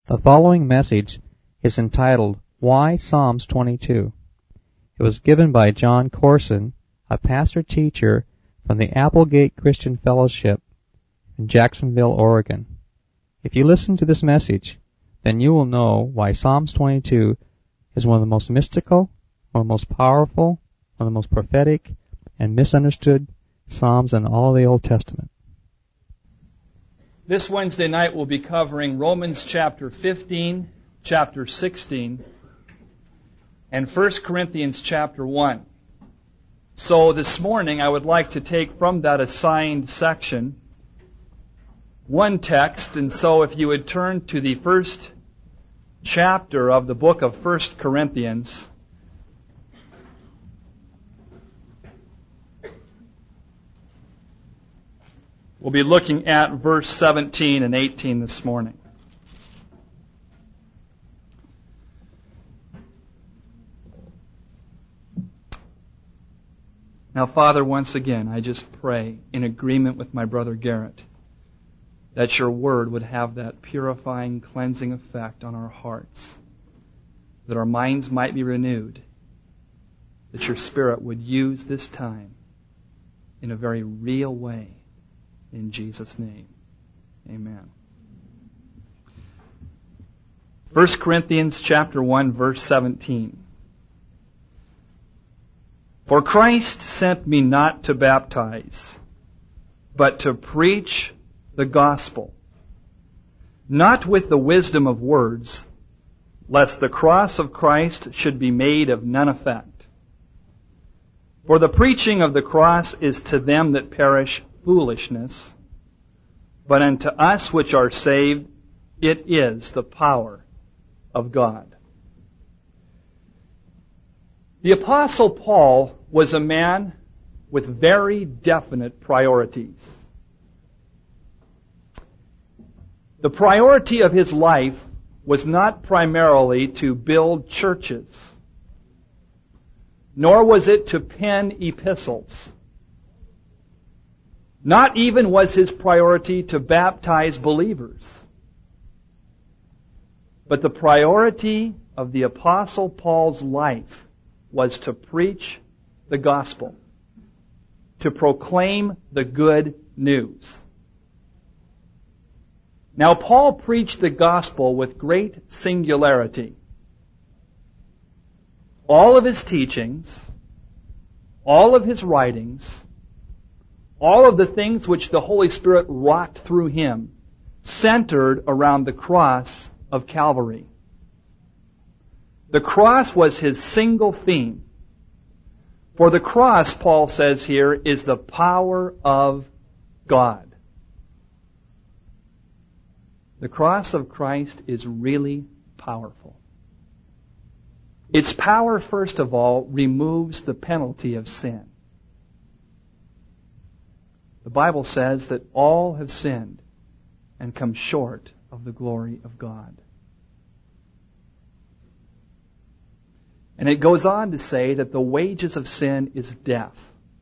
The following message is entitled, Why Psalms 22? It was given by John Corson, a pastor-teacher from the Applegate Christian Fellowship in Jacksonville, Oregon. If you listen to this message, then you will know why Psalms 22 is one of the most mystical, one of the most powerful, one of the most prophetic, and misunderstood Psalms in all the Old Testament. This Wednesday night we'll be covering Romans chapter 15, chapter 16, and 1 Corinthians chapter 1. So this morning I would like to take from that assigned section one text, and so if you would turn to the first chapter of the book of 1 Corinthians, we'll be looking at verse 17 and 18 this morning. Now, Father, once again, I just pray in agreement with my brother Garrett that your word would have that purifying, cleansing effect on our hearts, that our minds might be renewed, that your Spirit would use this time in a very real way. In Jesus' name, amen. 1 Corinthians chapter 1, verse 17. For Christ sent me not to baptize, but to preach the gospel, not with the wisdom of words, lest the cross of Christ should be made of none effect. For the preaching of the cross is to them that perish foolishness, but unto us which are saved, it is the power of God. The Apostle Paul was a man with very definite priorities. The priority of his life was not primarily to build churches, nor was it to pen epistles. Not even was his priority to baptize believers. But the priority of the Apostle Paul's life was to preach the gospel, to proclaim the good news. Now, Paul preached the gospel with great singularity. All of his teachings, all of his writings, all of the things which the Holy Spirit wrought through him centered around the cross of Calvary. The cross was his single theme. For the cross, Paul says here, is the power of God. The cross of Christ is really powerful. Its power, first of all, removes the penalty of sin. The Bible says that all have sinned and come short of the glory of God. And it goes on to say that the wages of sin is death.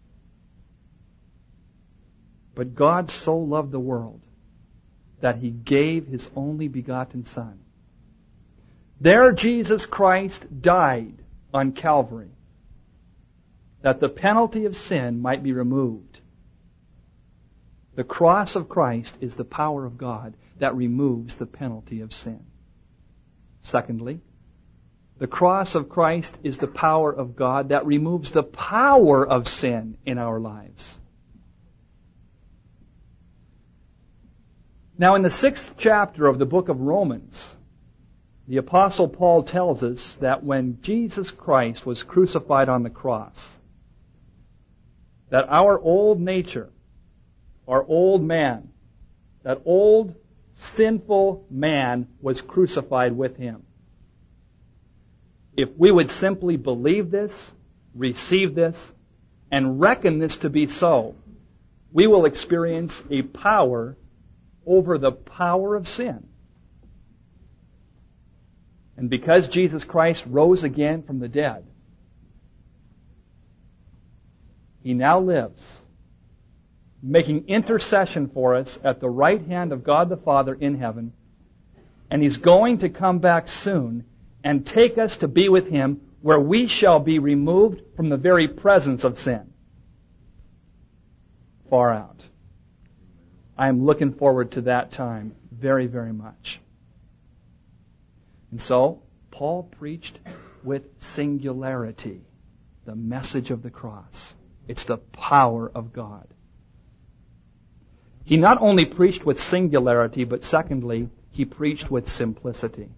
But God so loved the world that He gave His only begotten Son. There Jesus Christ died on Calvary, that the penalty of sin might be removed. The cross of Christ is the power of God that removes the penalty of sin. Secondly, the cross of Christ is the power of God that removes the power of sin in our lives. Now, in the 6th chapter of the book of Romans, the Apostle Paul tells us that when Jesus Christ was crucified on the cross, that our old nature, our old man, that old sinful man was crucified with Him. If we would simply believe this, receive this, and reckon this to be so, we will experience a power over the power of sin. And because Jesus Christ rose again from the dead, He now lives, making intercession for us at the right hand of God the Father in heaven, And He's going to come back soon and take us to be with Him, where we shall be removed from the very presence of sin. Far out. I am looking forward to that time very, very much. And so, Paul preached with singularity the message of the cross. It's the power of God. He not only preached with singularity, but secondly, he preached with simplicity.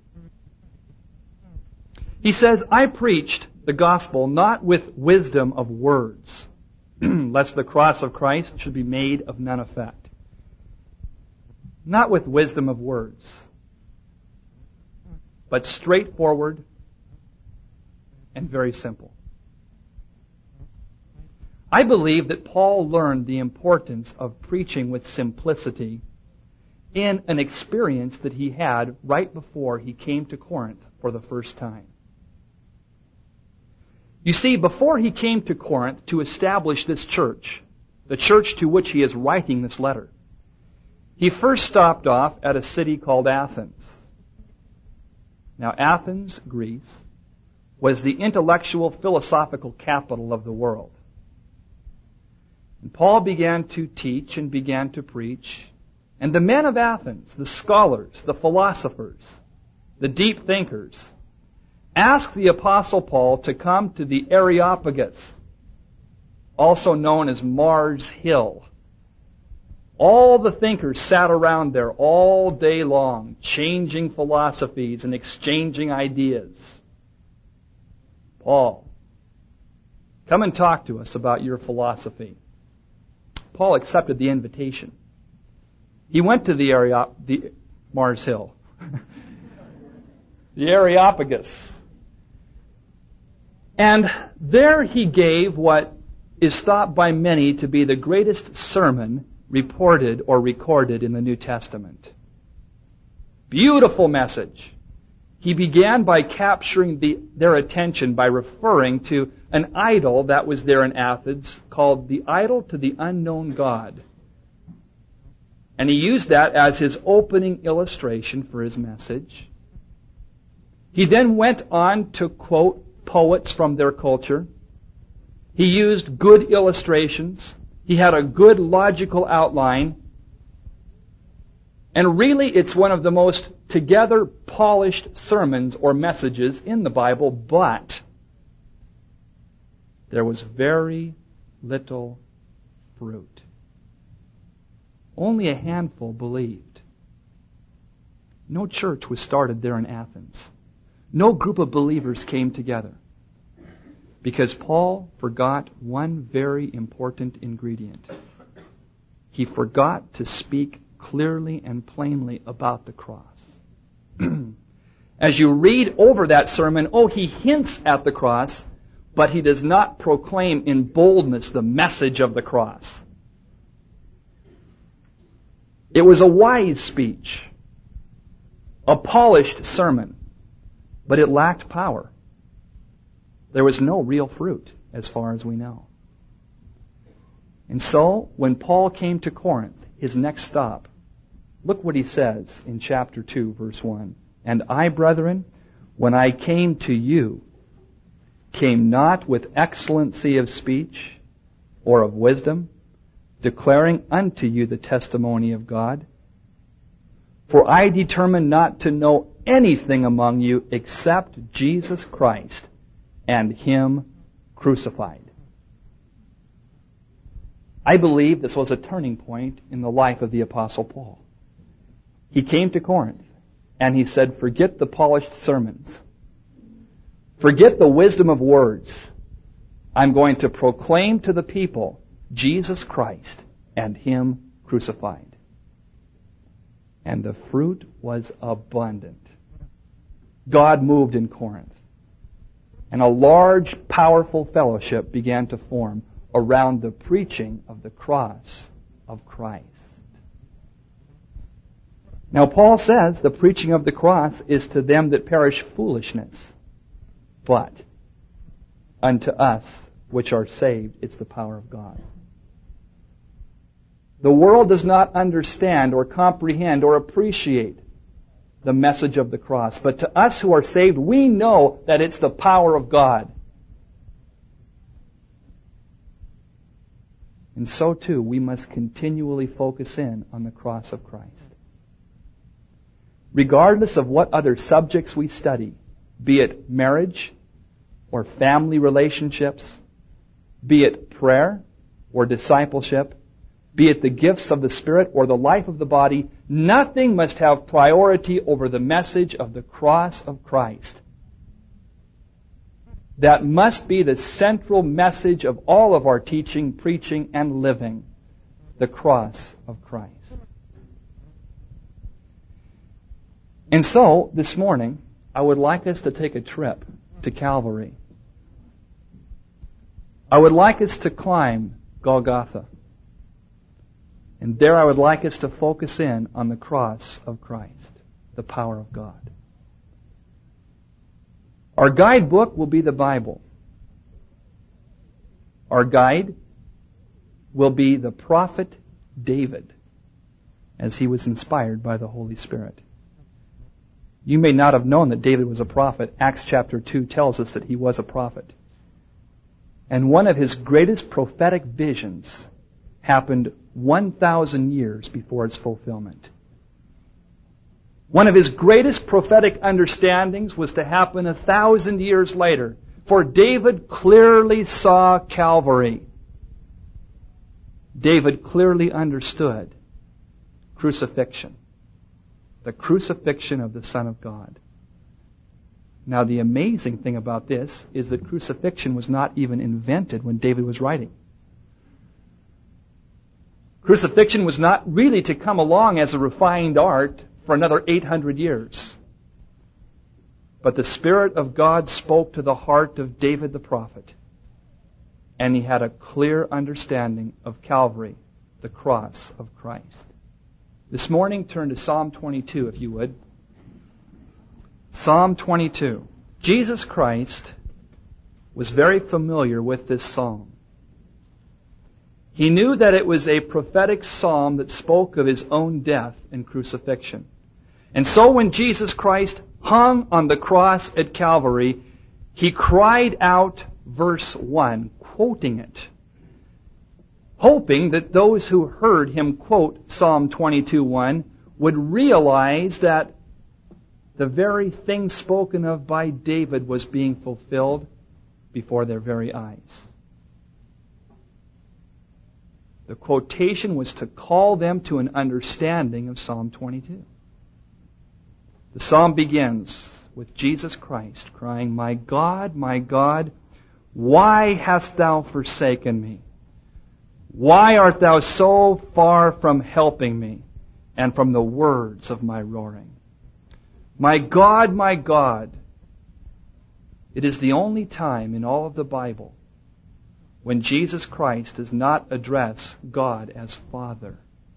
He says, I preached the gospel not with wisdom of words, lest the cross of Christ should be made of none effect. Not with wisdom of words, but straightforward and very simple. I believe that Paul learned the importance of preaching with simplicity in an experience that he had right before he came to Corinth for the first time. You see, before he came to Corinth to establish this church, the church to which he is writing this letter, he first stopped off at a city called Athens. Now, Athens, Greece, was the intellectual, philosophical capital of the world. And Paul began to teach and began to preach. And the men of Athens, the scholars, the philosophers, the deep thinkers, asked the Apostle Paul to come to the Areopagus, also known as Mars Hill. All the thinkers sat around there all day long, changing philosophies and exchanging ideas. Paul, come and talk to us about your philosophy. Paul accepted the invitation. He went to the Mars Hill, the Areopagus. And there he gave what is thought by many to be the greatest sermon reported or recorded in the New Testament. Beautiful message. He began by capturing their attention by referring to an idol that was there in Athens called the idol to the unknown God. And he used that as his opening illustration for his message. He then went on to quote poets from their culture. He used good illustrations. He had a good logical outline. And really, it's one of the most together polished sermons or messages in the Bible, but there was very little fruit. Only a handful believed. No church was started there in Athens. No group of believers came together. Because Paul forgot one very important ingredient. He forgot to speak clearly and plainly about the cross. As you read over that sermon, he hints at the cross, but he does not proclaim in boldness the message of the cross. It was a wise speech, a polished sermon, but it lacked power. There was no real fruit, as far as we know. And so, when Paul came to Corinth, his next stop, look what he says in chapter 2, verse 1. And I, brethren, when I came to you, came not with excellency of speech or of wisdom, declaring unto you the testimony of God. For I determined not to know anything among you except Jesus Christ and Him crucified. I believe this was a turning point in the life of the Apostle Paul. He came to Corinth and he said, forget the polished sermons. Forget the wisdom of words. I'm going to proclaim to the people Jesus Christ and Him crucified. And the fruit was abundant. God moved in Corinth. And a large, powerful fellowship began to form around the preaching of the cross of Christ. Now, Paul says the preaching of the cross is to them that perish foolishness, but unto us which are saved, it's the power of God. The world does not understand or comprehend or appreciate the message of the cross. But to us who are saved, we know that it's the power of God. And so too, we must continually focus in on the cross of Christ. Regardless of what other subjects we study, be it marriage or family relationships, be it prayer or discipleship, be it the gifts of the Spirit or the life of the body, nothing must have priority over the message of the cross of Christ. That must be the central message of all of our teaching, preaching, and living. The cross of Christ. And so, this morning, I would like us to take a trip to Calvary. I would like us to climb Golgotha. And there I would like us to focus in on the cross of Christ, the power of God. Our guidebook will be the Bible. Our guide will be the prophet David, as he was inspired by the Holy Spirit. You may not have known that David was a prophet. Acts chapter 2 tells us that he was a prophet. And one of his greatest prophetic visions happened 1,000 years before its fulfillment. One of his greatest prophetic understandings was to happen 1,000 years later. For David clearly saw Calvary. David clearly understood crucifixion. The crucifixion of the Son of God. Now the amazing thing about this is that crucifixion was not even invented when David was writing. Crucifixion was not really to come along as a refined art for another 800 years. But the Spirit of God spoke to the heart of David the prophet. And he had a clear understanding of Calvary, the cross of Christ. This morning, turn to Psalm 22, if you would. Psalm 22. Jesus Christ was very familiar with this psalm. He knew that it was a prophetic psalm that spoke of his own death and crucifixion. And so when Jesus Christ hung on the cross at Calvary, he cried out verse 1, quoting it, hoping that those who heard him quote Psalm 22:1 would realize that the very thing spoken of by David was being fulfilled before their very eyes. The quotation was to call them to an understanding of Psalm 22. The psalm begins with Jesus Christ crying, my God, why hast thou forsaken me? Why art thou so far from helping me and from the words of my roaring? My God, it is the only time in all of the Bible when Jesus Christ does not address God as Father.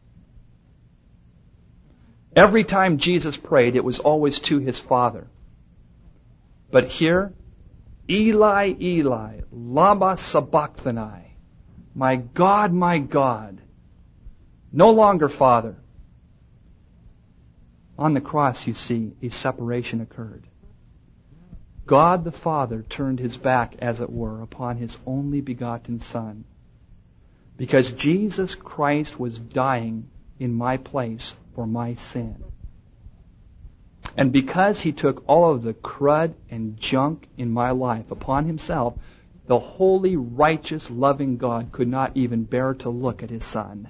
Every time Jesus prayed, it was always to his Father. But here, Eli, Eli, lama sabachthani, my God, no longer Father. On the cross, you see, a separation occurred. God the Father turned his back, as it were, upon his only begotten Son. Because Jesus Christ was dying in my place for my sin. And because he took all of the crud and junk in my life upon himself, the holy, righteous, loving God could not even bear to look at his Son.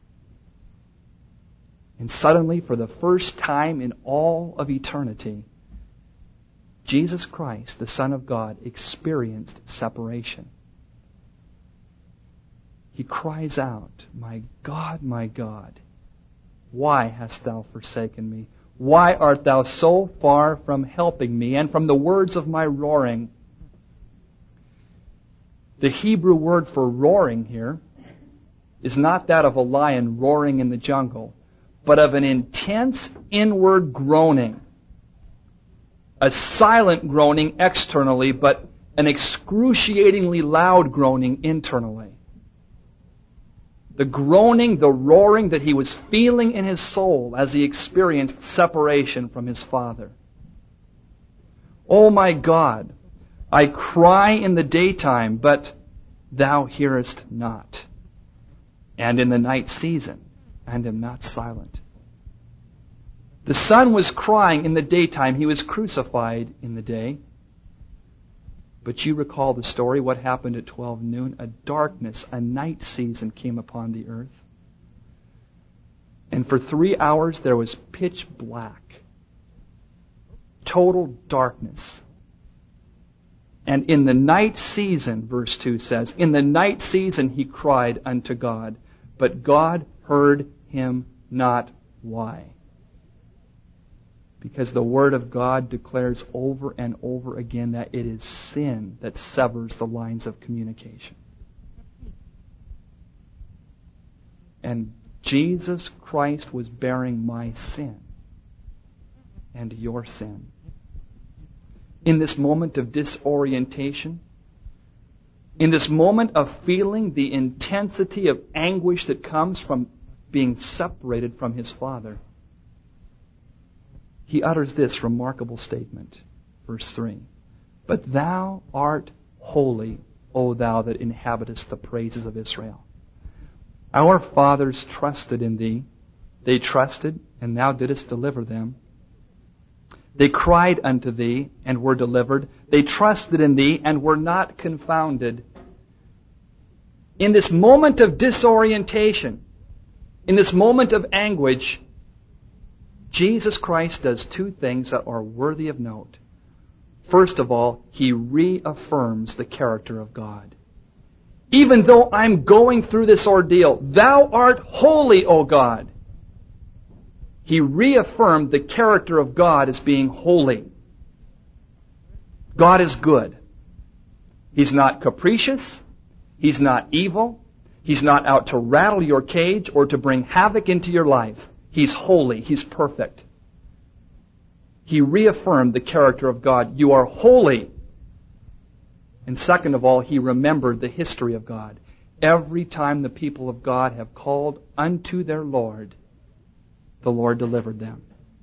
And suddenly, for the first time in all of eternity, Jesus Christ, the Son of God, experienced separation. He cries out, my God, why hast thou forsaken me? Why art thou so far from helping me and from the words of my roaring? The Hebrew word for roaring here is not that of a lion roaring in the jungle, but of an intense inward groaning. A silent groaning externally, but an excruciatingly loud groaning internally. the groaning, the roaring that he was feeling in his soul as he experienced separation from his Father. "Oh my God, I cry in the daytime, but thou hearest not. And in the night season, and am not silent." The Son was crying in the daytime. He was crucified in the day. But you recall the story, what happened at 12 noon? A darkness, a night season came upon the earth. And for 3 hours there was pitch black. Total darkness. And in the night season, verse 2 says, in the night season he cried unto God, but God heard him not. Why? Because the Word of God declares over and over again that it is sin that severs the lines of communication. And Jesus Christ was bearing my sin and your sin. In this moment of disorientation, in this moment of feeling the intensity of anguish that comes from being separated from his Father, he utters this remarkable statement, verse 3. "But thou art holy, O thou that inhabitest the praises of Israel." Our fathers trusted in thee. They trusted, and thou didst deliver them. They cried unto thee, and were delivered. They trusted in thee, and were not confounded. In this moment of disorientation, in this moment of anguish, Jesus Christ does two things that are worthy of note. First of all, he reaffirms the character of God. Even though I'm going through this ordeal, thou art holy, O God. He reaffirmed the character of God as being holy. God is good. He's not capricious. He's not evil. He's not out to rattle your cage or to bring havoc into your life. He's holy. He's perfect. He reaffirmed the character of God. You are holy. And second of all, he remembered the history of God. Every time the people of God have called unto their Lord, the Lord delivered them.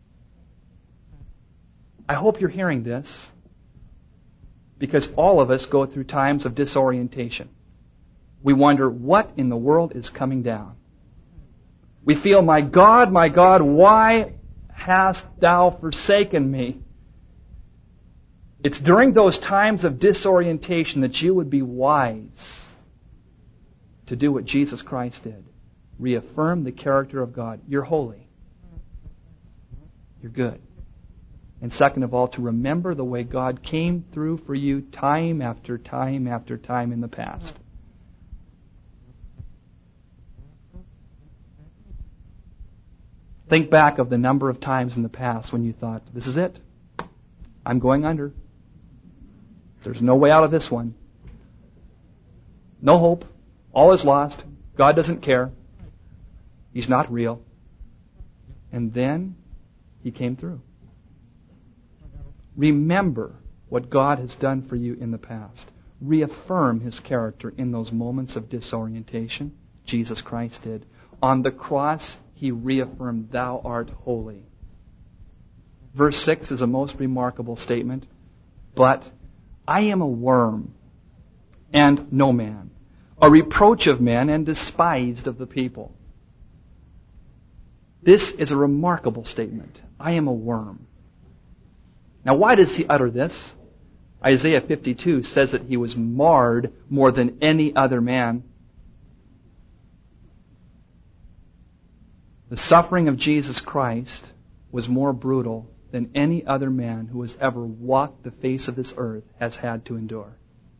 I hope you're hearing this, because all of us go through times of disorientation. We wonder, what in the world is coming down? We feel, my God, why hast thou forsaken me? It's during those times of disorientation that you would be wise to do what Jesus Christ did. Reaffirm the character of God. You're holy. You're good. And second of all, to remember the way God came through for you time after time after time in the past. Think back of the number of times in the past when you thought, this is it. I'm going under. There's no way out of this one. No hope. All is lost. God doesn't care. He's not real. And then he came through. Remember what God has done for you in the past. Reaffirm his character in those moments of disorientation. Jesus Christ did. On the cross, he reaffirmed, thou art holy. Verse 6 is a most remarkable statement. But I am a worm and no man, a reproach of men and despised of the people. This is a remarkable statement. I am a worm. Now, why does he utter this? Isaiah 52 says that he was marred more than any other man. The suffering of Jesus Christ was more brutal than any other man who has ever walked the face of this earth has had to endure.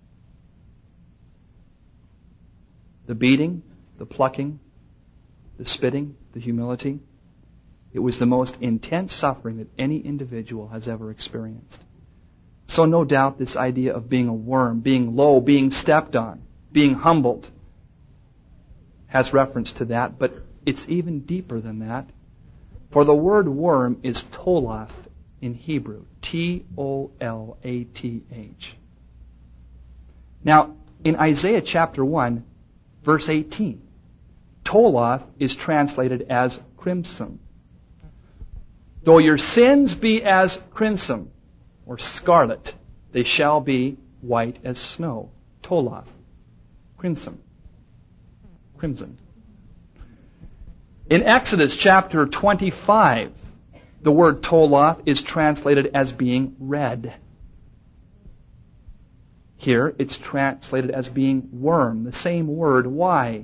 The beating, the plucking, the spitting, the humility, it was the most intense suffering that any individual has ever experienced. So no doubt this idea of being a worm, being low, being stepped on, being humbled has reference to that, but it's even deeper than that. For the word worm is tolath in Hebrew. T-O-L-A-T-H. Now, in Isaiah chapter 1, verse 18, Toloth is translated as crimson. Though your sins be as crimson or scarlet, they shall be white as snow. Toloth. Crimson. Crimson. In Exodus chapter 25, the word Toloth is translated as being red. Here, it's translated as being worm, the same word. Why?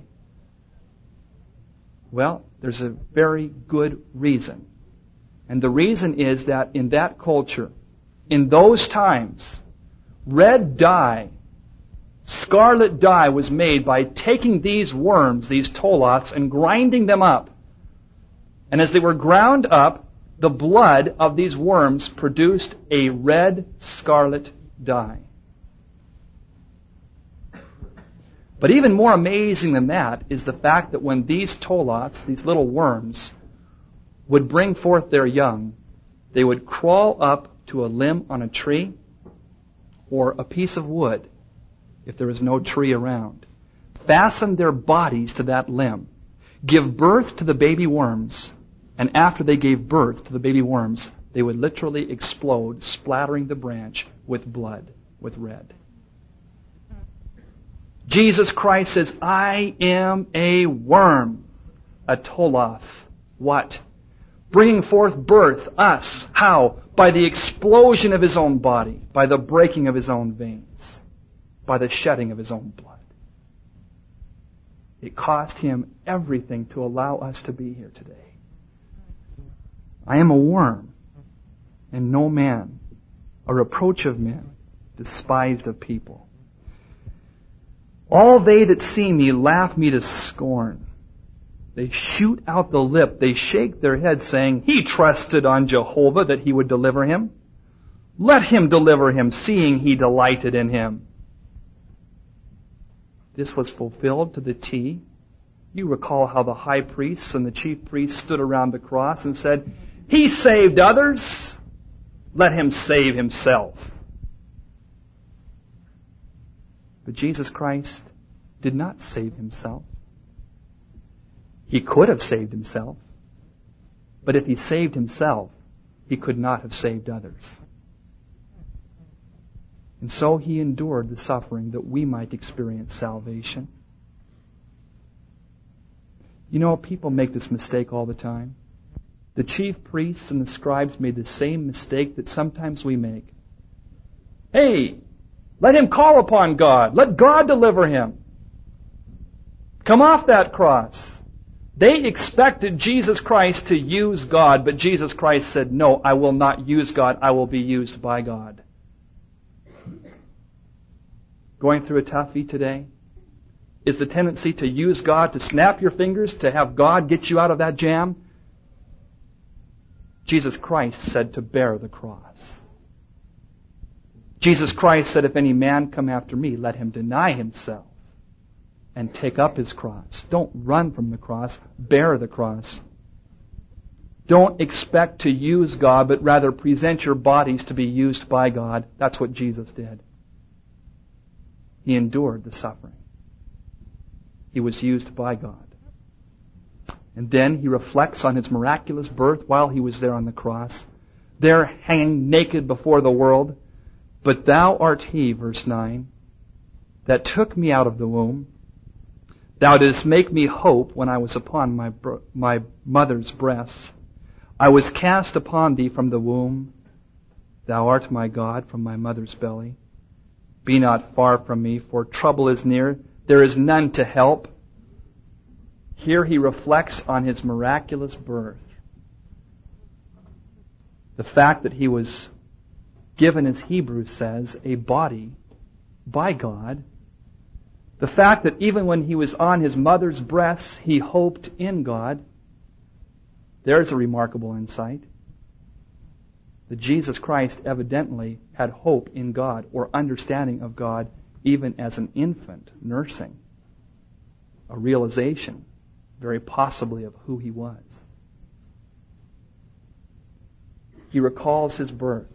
Well, there's a very good reason. And the reason is that in that culture, in those times, red dye, scarlet dye was made by taking these worms, these toloths, and grinding them up. And as they were ground up, the blood of these worms produced a red scarlet dye. But even more amazing than that is the fact that when these toloths, these little worms, would bring forth their young, they would crawl up to a limb on a tree or a piece of wood, if there was no tree around, fasten their bodies to that limb, give birth to the baby worms, and after they gave birth to the baby worms, they would literally explode, splattering the branch with blood, with red. Jesus Christ says, I am a worm, a toloth. What? Bringing forth birth, us. How? By the explosion of His own body, by the breaking of His own veins, by the shedding of His own blood. It cost Him everything to allow us to be here today. I am a worm, and no man, a reproach of men, despised of people. All they that see me laugh me to scorn. They shoot out the lip. They shake their head, saying, He trusted on Jehovah that He would deliver him. Let Him deliver him, seeing He delighted in him. This was fulfilled to the T. You recall how the high priests and the chief priests stood around the cross and said, He saved others. Let Him save Himself. But Jesus Christ did not save Himself. He could have saved Himself. But if He saved Himself, He could not have saved others. And so He endured the suffering that we might experience salvation. You know, people make this mistake all the time. The chief priests and the scribes made the same mistake that sometimes we make. Hey, let him call upon God. Let God deliver him. Come off that cross. They expected Jesus Christ to use God, but Jesus Christ said, no, I will not use God. I will be used by God. Going through a toughie today? Is the tendency to use God, to snap your fingers, to have God get you out of that jam? Jesus Christ said to bear the cross. Jesus Christ said, if any man come after me, let him deny himself and take up his cross. Don't run from the cross. Bear the cross. Don't expect to use God, but rather present your bodies to be used by God. That's what Jesus did. He endured the suffering. He was used by God. And then He reflects on His miraculous birth while He was there on the cross. There hanging naked before the world. But thou art He, verse 9, that took me out of the womb. Thou didst make me hope when I was upon my mother's breast. I was cast upon Thee from the womb. Thou art my God from my mother's belly. Be not far from me, for trouble is near. There is none to help. Here He reflects on His miraculous birth. The fact that He was given, as Hebrews says, a body by God. The fact that even when He was on His mother's breast, He hoped in God. There's a remarkable insight. That Jesus Christ evidently had hope in God or understanding of God even as an infant nursing. A realization, very possibly, of who He was. He recalls His birth.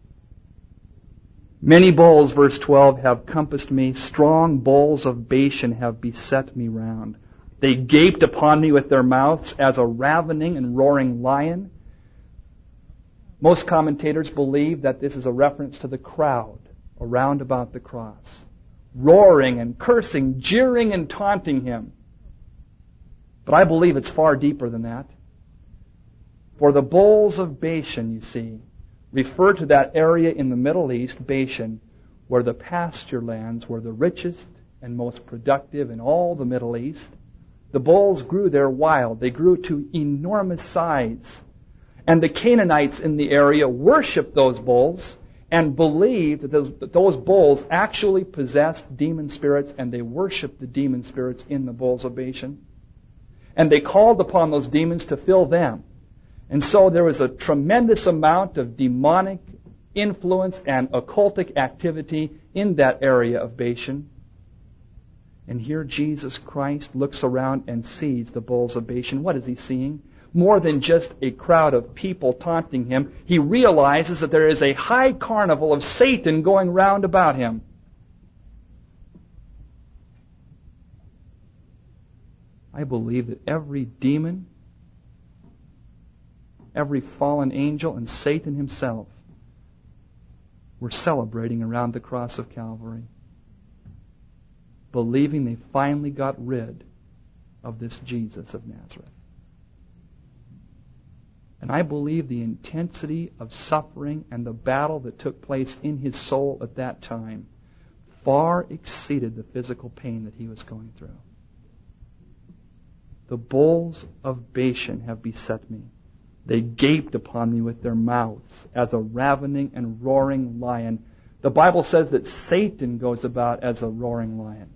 Many bulls, verse 12, have compassed me. Strong bulls of Bashan have beset me round. They gaped upon me with their mouths as a ravening and roaring lion. Most commentators believe that this is a reference to the crowd around about the cross, roaring and cursing, jeering and taunting him. But I believe it's far deeper than that. For the bulls of Bashan, you see, refer to that area in the Middle East, Bashan, where the pasture lands were the richest and most productive in all the Middle East. The bulls grew there wild. They grew to enormous size. And the Canaanites in the area worshipped those bulls and believed that those bulls actually possessed demon spirits, and they worshipped the demon spirits in the bulls of Bashan. And they called upon those demons to fill them. And so there was a tremendous amount of demonic influence and occultic activity in that area of Bashan. And here Jesus Christ looks around and sees the bulls of Bashan. What is he seeing? More than just a crowd of people taunting him, he realizes that there is a high carnival of Satan going round about him. I believe that every demon, every fallen angel, and Satan himself were celebrating around the cross of Calvary, believing they finally got rid of this Jesus of Nazareth. And I believe the intensity of suffering and the battle that took place in his soul at that time far exceeded the physical pain that he was going through. The bulls of Bashan have beset me. They gaped upon me with their mouths as a ravening and roaring lion. The Bible says that Satan goes about as a roaring lion.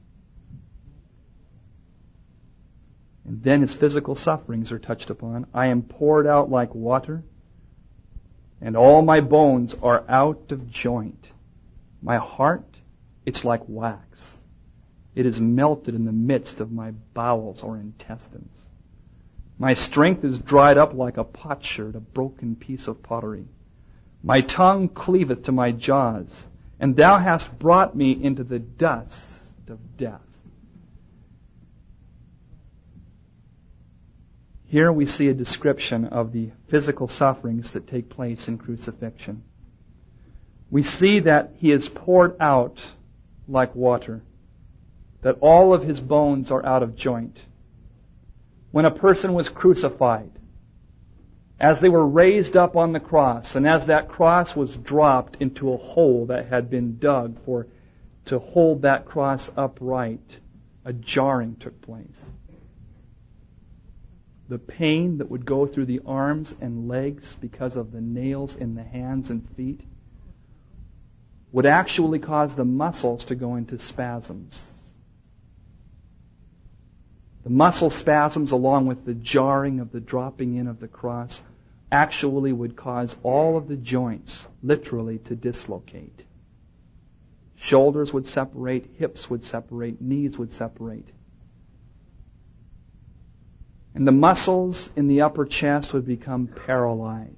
And then his physical sufferings are touched upon. I am poured out like water, and all my bones are out of joint. My heart, it's like wax. It is melted in the midst of my bowels or intestines. My strength is dried up like a potsherd, a broken piece of pottery. My tongue cleaveth to my jaws, and thou hast brought me into the dust of death. Here we see a description of the physical sufferings that take place in crucifixion. We see that he is poured out like water, that all of his bones are out of joint. When a person was crucified, as they were raised up on the cross, and as that cross was dropped into a hole that had been dug to hold that cross upright, a jarring took place. The pain that would go through the arms and legs because of the nails in the hands and feet would actually cause the muscles to go into spasms. The muscle spasms, along with the jarring of the dropping in of the cross, actually would cause all of the joints literally to dislocate. Shoulders would separate, hips would separate, knees would separate. And the muscles in the upper chest would become paralyzed.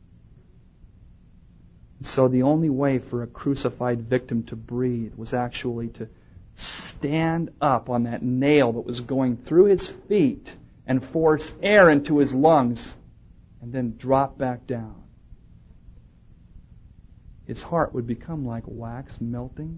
So the only way for a crucified victim to breathe was actually to stand up on that nail that was going through his feet and force air into his lungs and then drop back down. His heart would become like wax melting.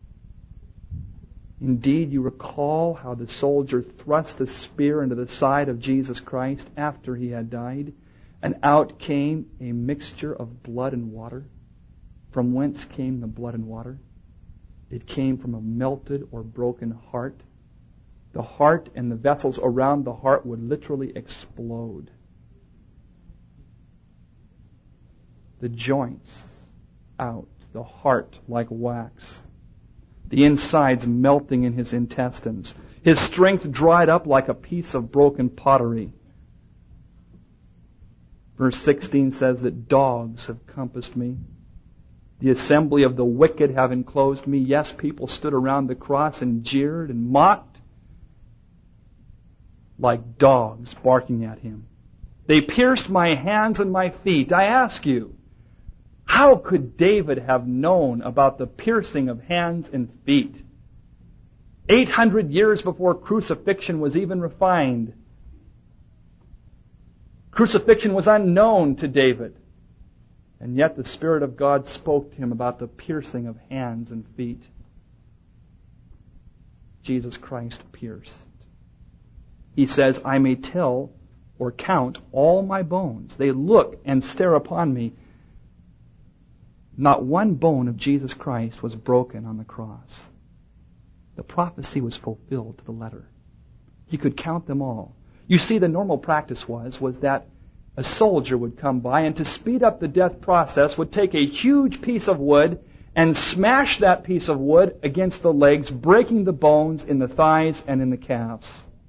Indeed, you recall how the soldier thrust a spear into the side of Jesus Christ after he had died, and out came a mixture of blood and water. From whence came the blood and water? It came from a melted or broken heart. The heart and the vessels around the heart would literally explode. The joints out, the heart like wax. The insides melting in his intestines. His strength dried up like a piece of broken pottery. Verse 16 says that dogs have compassed me. The assembly of the wicked have enclosed me. Yes, people stood around the cross and jeered and mocked like dogs barking at him. They pierced my hands and my feet. I ask you, how could David have known about the piercing of hands and feet? 800 years before crucifixion was even refined. Crucifixion was unknown to David. And yet the Spirit of God spoke to him about the piercing of hands and feet. Jesus Christ pierced. He says, I may tell or count all my bones. They look and stare upon me. Not one bone of Jesus Christ was broken on the cross. The prophecy was fulfilled to the letter. He could count them all. You see, the normal practice was that a soldier would come by and to speed up the death process would take a huge piece of wood and smash that piece of wood against the legs, breaking the bones in the thighs and in the calves.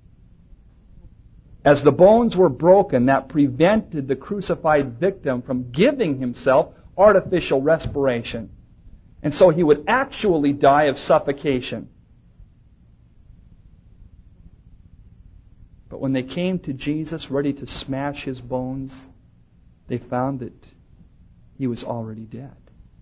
As the bones were broken, that prevented the crucified victim from giving himself artificial respiration. And so he would actually die of suffocation. But when they came to Jesus ready to smash his bones, they found that he was already dead.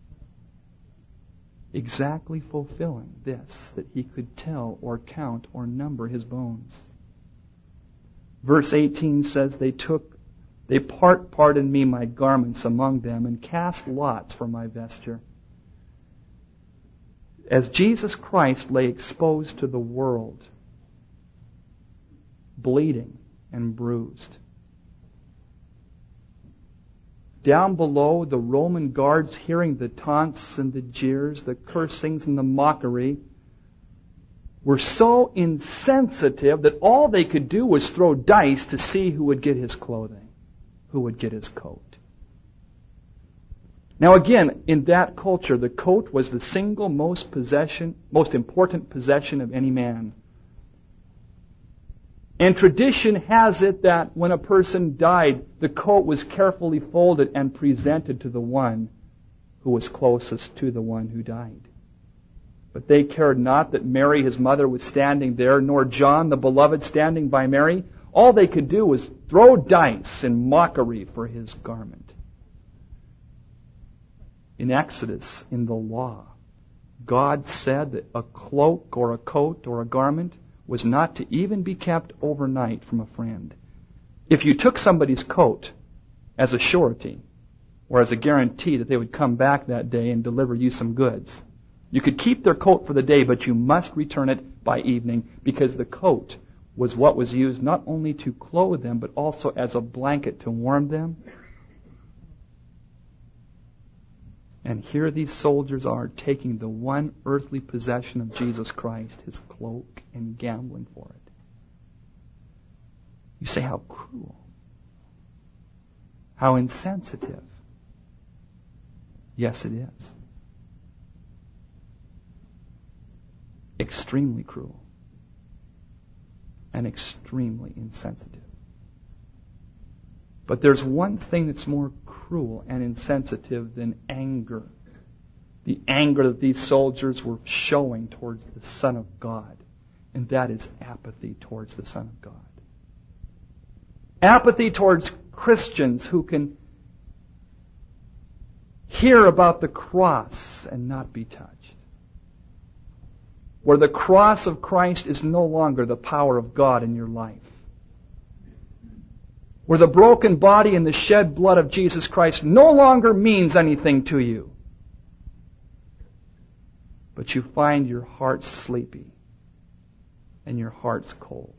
Exactly fulfilling this, that he could tell or count or number his bones. Verse 18 says, They parted me my garments among them and cast lots for my vesture. As Jesus Christ lay exposed to the world, bleeding and bruised, down below, the Roman guards, hearing the taunts and the jeers, the cursings and the mockery, were so insensitive that all they could do was throw dice to see who would get his clothing, who would get his coat. Now again, in that culture, the coat was the single most important possession of any man. And tradition has it that when a person died, the coat was carefully folded and presented to the one who was closest to the one who died. But they cared not that Mary, his mother, was standing there, nor John, the beloved, standing by Mary. All they could do was throw dice in mockery for his garment. In Exodus, in the law, God said that a cloak or a coat or a garment was not to even be kept overnight from a friend. If you took somebody's coat as a surety or as a guarantee that they would come back that day and deliver you some goods, you could keep their coat for the day, but you must return it by evening, because the coat was what was used not only to clothe them, but also as a blanket to warm them. And here these soldiers are taking the one earthly possession of Jesus Christ, his cloak, and gambling for it. You say, how cruel. How insensitive. Yes, it is. Extremely cruel. And extremely insensitive. But there's one thing that's more cruel and insensitive than anger. The anger that these soldiers were showing towards the Son of God. And that is apathy towards the Son of God. Apathy towards Christians who can hear about the cross and not be touched. Where the cross of Christ is no longer the power of God in your life. Where the broken body and the shed blood of Jesus Christ no longer means anything to you. But you find your heart sleepy and your heart's cold.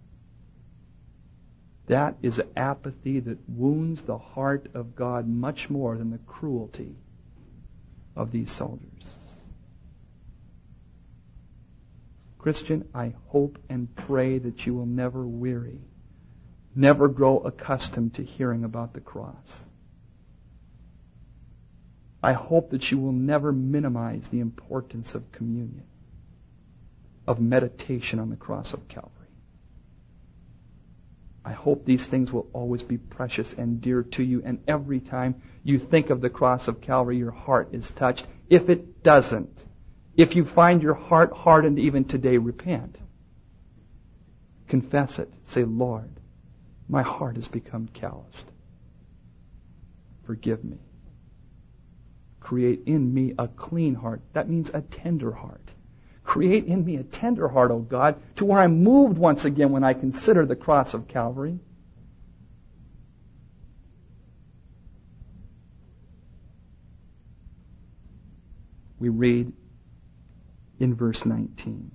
That is an apathy that wounds the heart of God much more than the cruelty of these soldiers. Christian, I hope and pray that you will never weary, never grow accustomed to hearing about the cross. I hope that you will never minimize the importance of communion, of meditation on the cross of Calvary. I hope these things will always be precious and dear to you, and every time you think of the cross of Calvary, your heart is touched. If it doesn't, if you find your heart hardened even today, repent. Confess it. Say, Lord, my heart has become calloused. Forgive me. Create in me a clean heart. That means a tender heart. Create in me a tender heart, O God, to where I'm moved once again when I consider the cross of Calvary. We read in verse 19.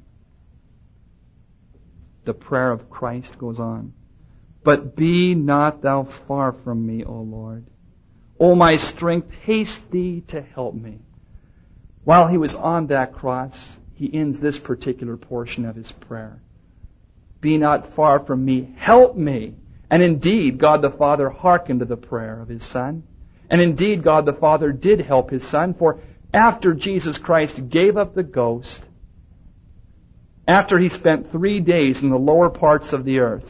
The prayer of Christ goes on. But be not thou far from me, O Lord. O my strength, haste thee to help me. While he was on that cross, he ends this particular portion of his prayer. Be not far from me, help me. And indeed, God the Father hearkened to the prayer of his Son. And indeed, God the Father did help his Son, for after Jesus Christ gave up the ghost, after he spent 3 days in the lower parts of the earth,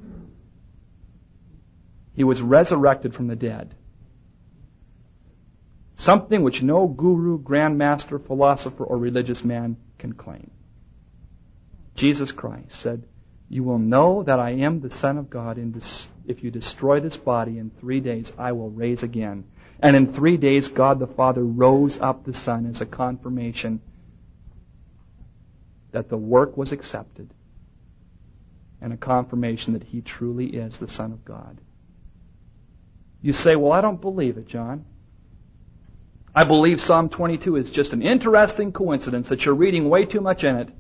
he was resurrected from the dead. Something which no guru, grandmaster, philosopher, or religious man can claim. Jesus Christ said, you will know that I am the Son of God if you destroy this body in 3 days, I will raise again. And in 3 days, God the Father rose up the Son as a confirmation that the work was accepted and a confirmation that he truly is the Son of God. You say, well, I don't believe it, John. I believe Psalm 22 is just an interesting coincidence that you're reading way too much in it.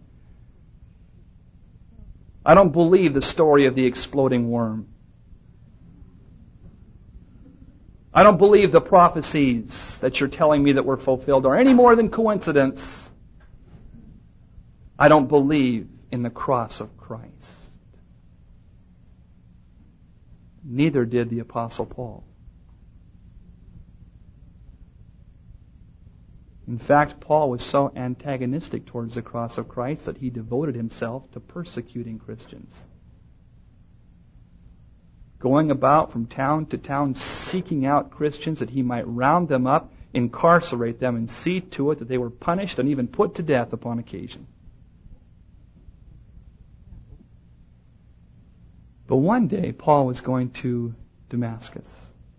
I don't believe the story of the exploding worm. I don't believe the prophecies that you're telling me that were fulfilled are any more than coincidence. I don't believe in the cross of Christ. Neither did the Apostle Paul. In fact, Paul was so antagonistic towards the cross of Christ that he devoted himself to persecuting Christians. Going about from town to town seeking out Christians that he might round them up, incarcerate them, and see to it that they were punished and even put to death upon occasion. But one day, Paul was going to Damascus.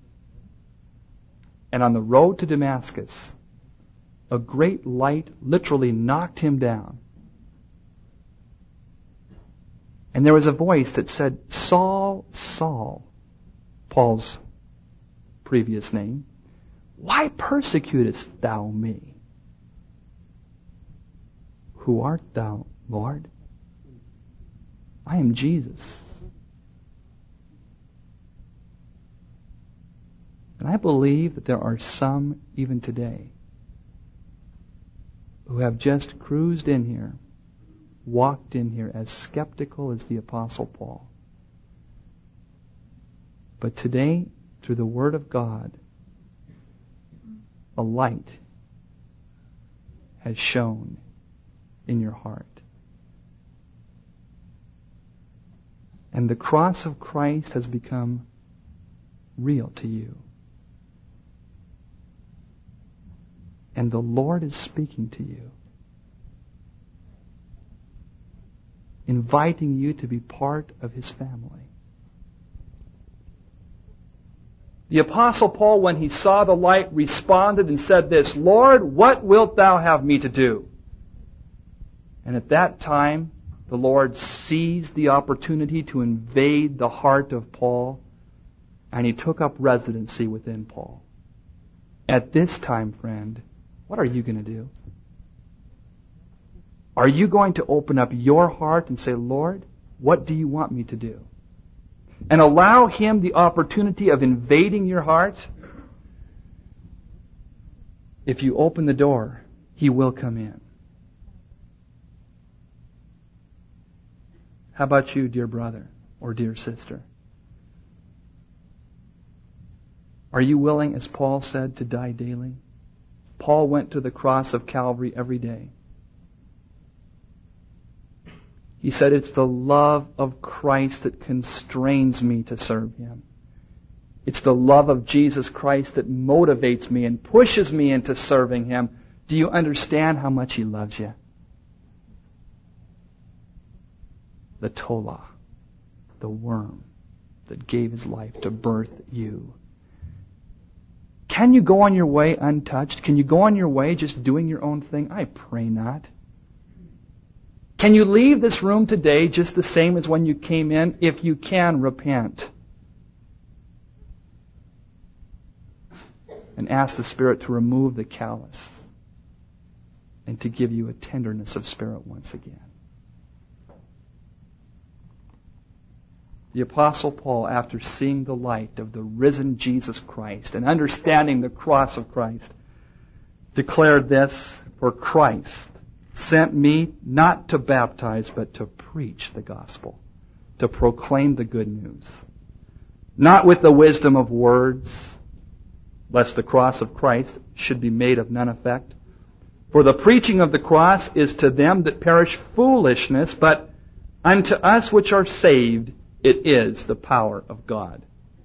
And on the road to Damascus, a great light literally knocked him down. And there was a voice that said, Saul, Saul, Paul's previous name, why persecutest thou me? Who art thou, Lord? I am Jesus. And I believe that there are some, even today, who have just cruised in here, walked in here as skeptical as the Apostle Paul. But today, through the Word of God, a light has shone in your heart. And the cross of Christ has become real to you. And the Lord is speaking to you, inviting you to be part of His family. The Apostle Paul, when he saw the light, responded and said this, Lord, what wilt thou have me to do? And at that time, the Lord seized the opportunity to invade the heart of Paul, and He took up residency within Paul. At this time, friend, what are you going to do? Are you going to open up your heart and say, Lord, what do you want me to do? And allow Him the opportunity of invading your heart? If you open the door, He will come in. How about you, dear brother or dear sister? Are you willing, as Paul said, to die daily? Paul went to the cross of Calvary every day. He said, it's the love of Christ that constrains me to serve Him. It's the love of Jesus Christ that motivates me and pushes me into serving Him. Do you understand how much He loves you? The Tola, the worm that gave his life to birth you. Can you go on your way untouched? Can you go on your way just doing your own thing? I pray not. Can you leave this room today just the same as when you came in? If you can, repent. And ask the Spirit to remove the callous and to give you a tenderness of spirit once again. The Apostle Paul, after seeing the light of the risen Jesus Christ and understanding the cross of Christ, declared this, "For Christ sent me not to baptize, but to preach the gospel, to proclaim the good news, not with the wisdom of words, lest the cross of Christ should be made of none effect. For the preaching of the cross is to them that perish foolishness, but unto us which are saved it is the power of God."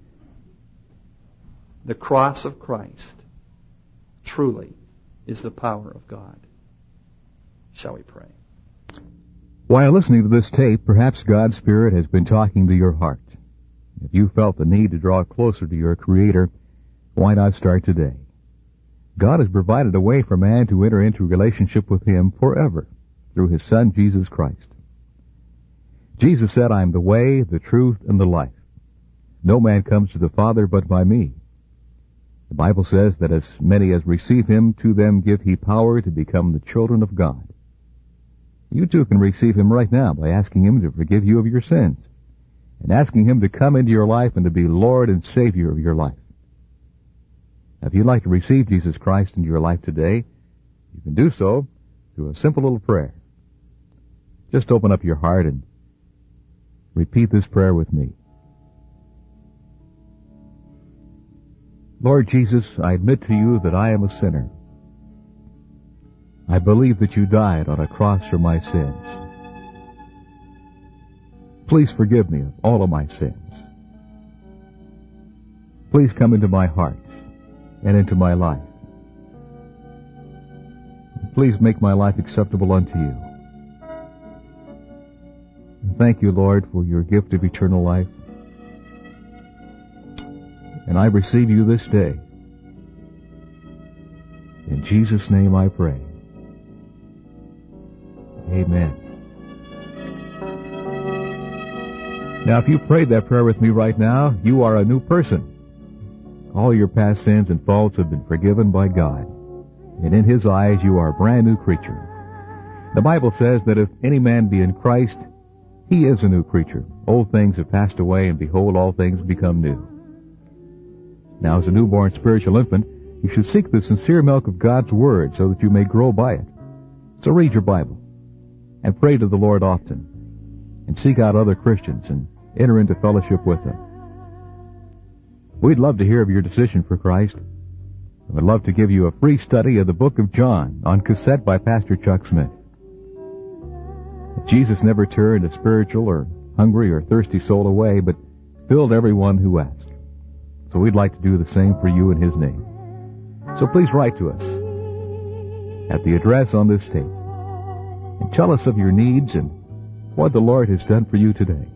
The cross of Christ truly is the power of God. Shall we pray? While listening to this tape, perhaps God's Spirit has been talking to your heart. If you felt the need to draw closer to your Creator, why not start today? God has provided a way for man to enter into relationship with Him forever through His Son, Jesus Christ. Jesus said, "I am the way, the truth, and the life. No man comes to the Father but by me." The Bible says that as many as receive Him, to them give He power to become the children of God. You too can receive Him right now by asking Him to forgive you of your sins and asking Him to come into your life and to be Lord and Savior of your life. Now, if you'd like to receive Jesus Christ into your life today, you can do so through a simple little prayer. Just open up your heart and repeat this prayer with me. Lord Jesus, I admit to you that I am a sinner. I believe that you died on a cross for my sins. Please forgive me of all of my sins. Please come into my heart and into my life. Please make my life acceptable unto you. And thank you, Lord, for your gift of eternal life. And I receive you this day. In Jesus' name I pray. Amen. Now, if you prayed that prayer with me right now, you are a new person. All your past sins and faults have been forgiven by God. And in His eyes, you are a brand new creature. The Bible says that if any man be in Christ, he is a new creature. Old things have passed away, and behold, all things become new. Now, as a newborn spiritual infant, you should seek the sincere milk of God's Word so that you may grow by it. So read your Bible and pray to the Lord often, and seek out other Christians and enter into fellowship with them. We'd love to hear of your decision for Christ. I would love to give you a free study of the book of John on cassette by Pastor Chuck Smith. Jesus never turned a spiritual or hungry or thirsty soul away, but filled everyone who asked. So we'd like to do the same for you in His name. So please write to us at the address on this tape and tell us of your needs and what the Lord has done for you today.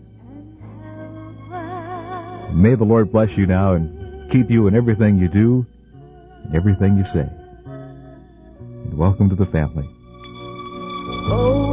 And may the Lord bless you now and keep you in everything you do and everything you say. And welcome to the family. Oh.